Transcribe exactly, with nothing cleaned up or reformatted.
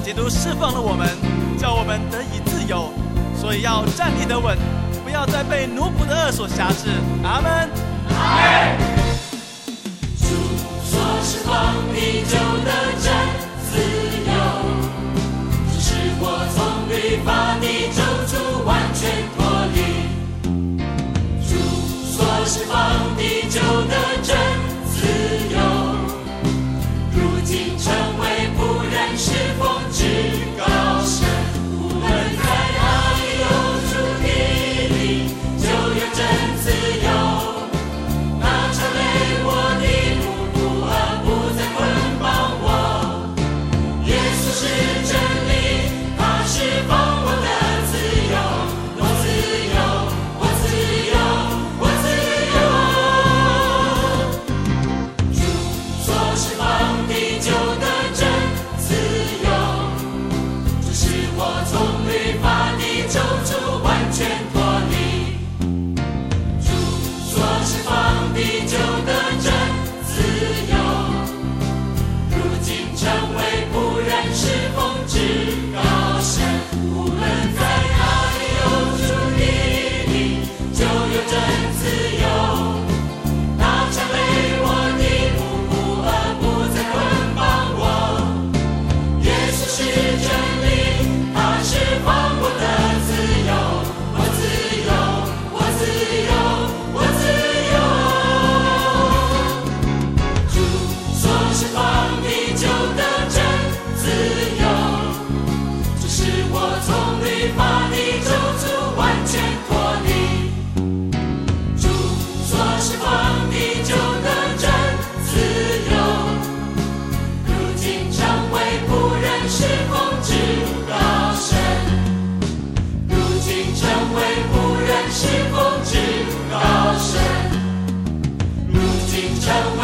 基督释放了我们，叫我们得以自由，所以要站立得稳，不要再被奴仆的恶所辖制。阿们。 阿们。主所释放的就得真自由，只是我从律法的咒诅完全脱离。主所释放的就得真自由，如今成为仆人侍奉至高神，无论在哪里有主的灵，就有真自由。那成为我的奴仆，而不再捆绑我。耶稣是真理，他释放我的自由，我自由，我自由，我自由。主所释放的就得真自由，只是我从律法的咒诅完全脱离。主所释放的就得真自由，如今成为仆人侍奉至高神，无论在哪里有主的灵，就有真自由。他成为我的奴仆，而不再捆绑我。耶稣是真理，他释放我的自由，我自由，我自由，我自由。主所释放的就得真自由，只是我从律法的咒诅完全脱离。主所释放的就得真自由，如今成为仆人侍奉至高神，如今成为仆人侍奉至高神，如今成为